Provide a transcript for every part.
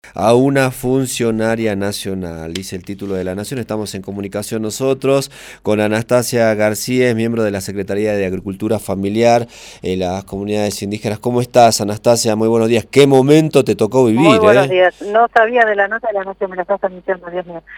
A una funcionaria nacional, dice el título de La Nación. Estamos en comunicación nosotros con Anastasia García, miembro de la Secretaría de Agricultura Familiar en las comunidades indígenas. ¿Cómo estás, Anastasia? Muy buenos días. ¿Qué momento te tocó Muy vivir, buenos eh? días. No sabía de la nota de la noche, me la estás anunciando, Dios mío.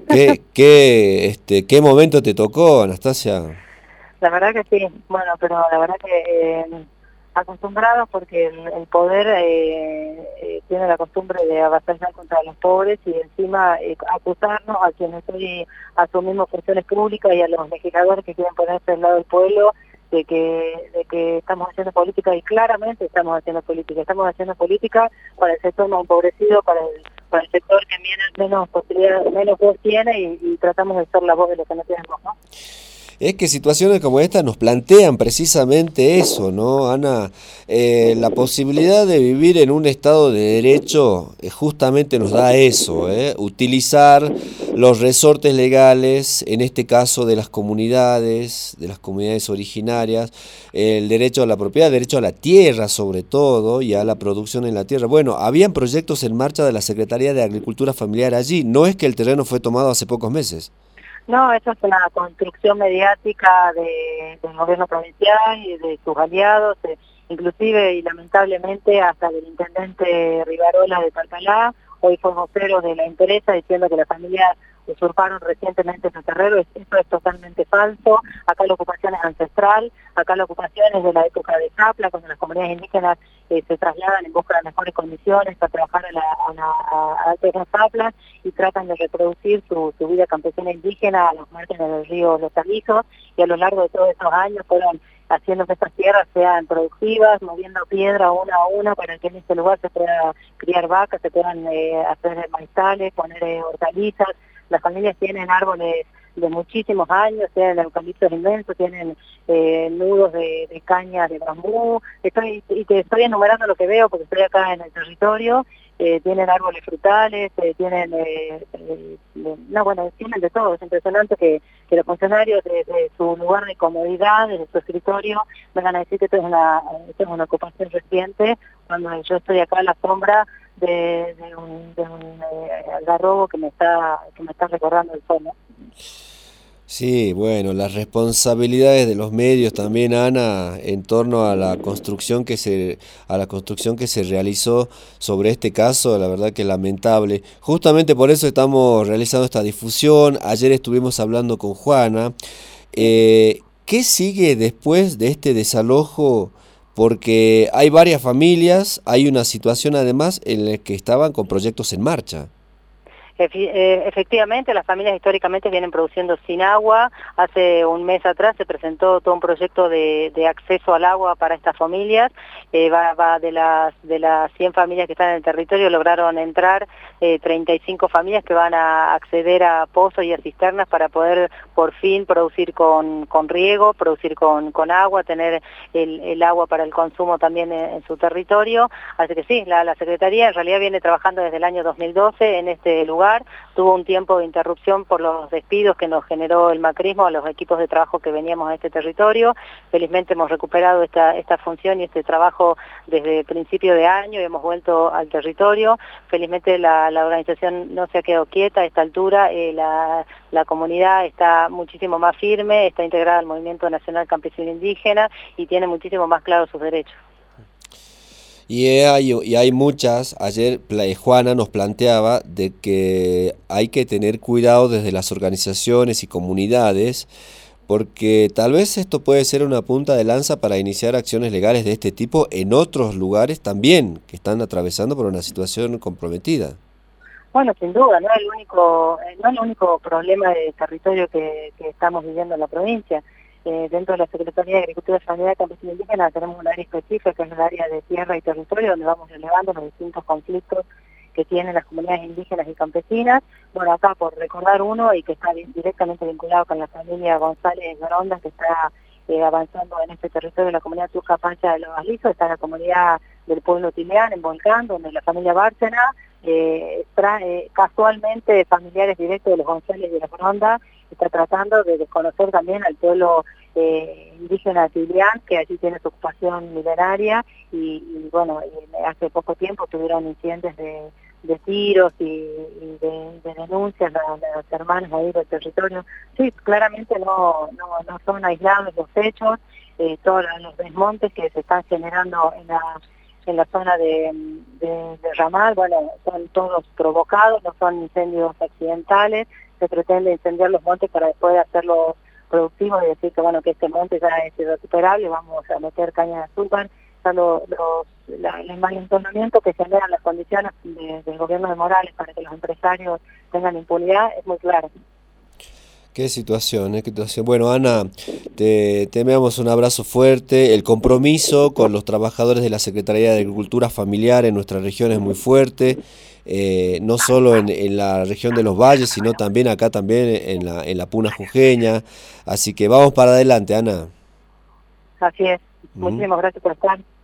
¿Qué momento te tocó, Anastasia? La verdad que sí, bueno, pero la verdad que acostumbrados porque el poder tiene la costumbre de avasallar contra los pobres y encima acusarnos a quienes hoy asumimos funciones públicas y a los legisladores que quieren ponerse al lado del pueblo de que estamos haciendo política y claramente estamos haciendo política para el sector más empobrecido, para el sector que menos posibilidades, menos voz tiene y tratamos de ser la voz de los que no tenemos, ¿no? Es que situaciones como esta nos plantean precisamente eso, ¿no, Ana? La posibilidad de vivir en un estado de derecho justamente nos da eso, ¿eh? Utilizar los resortes legales, en este caso de las comunidades originarias, el derecho a la propiedad, el derecho a la tierra sobre todo y a la producción en la tierra. Bueno, habían proyectos en marcha de la Secretaría de Agricultura Familiar allí, no es que el terreno fue tomado hace pocos meses. No, eso es una construcción mediática del gobierno provincial y de sus aliados, inclusive y lamentablemente hasta del intendente Rivarola de Talcalá, hoy fue vocero de la empresa diciendo que la familia usurparon recientemente ese terreno. Eso es totalmente falso. Acá la ocupación es ancestral, acá la ocupación es de la época de Zapla, cuando las comunidades indígenas se trasladan en busca de mejores condiciones para trabajar a Altas Zaplas y tratan de reproducir su vida campesina indígena a los márgenes del río Los Alisos, y a lo largo de todos esos años fueron haciendo que estas tierras sean productivas, moviendo piedra una a una para que en este lugar se pueda criar vacas, se puedan hacer maizales, poner hortalizas. Las familias tienen árboles de muchísimos años, tienen eucaliptos inmensos, tienen nudos de cañas de bambú. Y te estoy enumerando lo que veo porque estoy acá en el territorio. Tienen árboles frutales, no, bueno, tienen de todo. Es impresionante que los funcionarios desde su lugar de comodidad, desde su escritorio, vengan a decir que esto es una ocupación reciente, cuando yo estoy acá a la sombra de un algarrobo que me está recordando el sol, ¿no? Sí, bueno, las responsabilidades de los medios también, Ana, en torno a a la construcción que se realizó sobre este caso, la verdad que lamentable. Justamente por eso estamos realizando esta difusión. Ayer estuvimos hablando con Juana. ¿Qué sigue después de este desalojo? Porque hay varias familias, hay una situación además en la que estaban con proyectos en marcha. Efectivamente, las familias históricamente vienen produciendo sin agua. Hace un mes atrás se presentó todo un proyecto de acceso al agua para estas familias. Va de las 100 familias que están en el territorio, lograron entrar 35 familias que van a acceder a pozos y a cisternas para poder por fin producir con riego, producir con agua, tener el agua para el consumo también en su territorio. Así que sí, la Secretaría en realidad viene trabajando desde el año 2012 en este lugar. Tuvo un tiempo de interrupción por los despidos que nos generó el macrismo a los equipos de trabajo que veníamos a este territorio. Felizmente hemos recuperado esta función y este trabajo desde principio de año y hemos vuelto al territorio. Felizmente la organización no se ha quedado quieta a esta altura. La comunidad está muchísimo más firme, está integrada al Movimiento Nacional Campesino Indígena y tiene muchísimo más claros sus derechos. Y hay muchas, ayer Juana nos planteaba de que hay que tener cuidado desde las organizaciones y comunidades, porque tal vez esto puede ser una punta de lanza para iniciar acciones legales de este tipo en otros lugares también, que están atravesando por una situación comprometida. Bueno, sin duda, no es el único problema de territorio que estamos viviendo en la provincia. Dentro de la Secretaría de Agricultura, Sanidad, Campesino Indígena tenemos un área específica, que es el área de tierra y territorio, donde vamos relevando los distintos conflictos que tienen las comunidades indígenas y campesinas. Bueno, acá por recordar uno y que está directamente vinculado con la familia González Grondas, que está avanzando en este territorio de la comunidad Turca Pancha de los Alisos, está la comunidad del pueblo Tileán, en Volcán, donde la familia Bárcena casualmente familiares directos de los González y de la Gronda, está tratando de desconocer también al pueblo indígena Tileán, que allí tiene su ocupación milenaria, y bueno, hace poco tiempo tuvieron incidentes de tiros y de denuncias a las hermanas ahí del territorio. Sí, claramente no son aislados los hechos, todos los desmontes que se están generando en la zona de Ramal, bueno, son todos provocados, no son incendios accidentales, se pretende incendiar los montes para después hacerlos productivos y decir que bueno, que este monte ya es irrecuperable, vamos a meter caña de azúcar. O sea, el malentonamiento que generan las condiciones del gobierno de Morales para que los empresarios tengan impunidad es muy claro. Qué situación, qué situación. Bueno, Ana, te enviamos un abrazo fuerte. El compromiso con los trabajadores de la Secretaría de Agricultura Familiar en nuestra región es muy fuerte, no solo en la región de los valles, sino también acá también en la Puna Jujeña. Así que vamos para adelante, Ana. Así es. ¿Mm? Muchísimas gracias por estar.